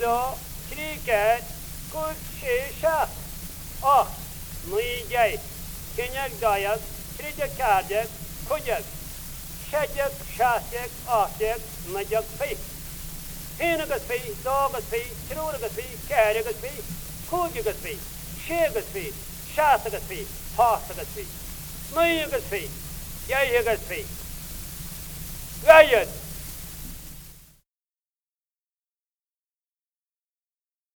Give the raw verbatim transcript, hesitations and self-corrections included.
zo, cricket, good shisha. Och, nijay, kinyak dayak, trijak karjak, kujak, shajak, shasyak, achyak, najak fi. Hinagas fi, dogas fi, chirugas fi, karagas fi, kujagas fi, shagas fi, shasagas fi, hasagas fi, nuyagas fi, yayagas fi. Rayat.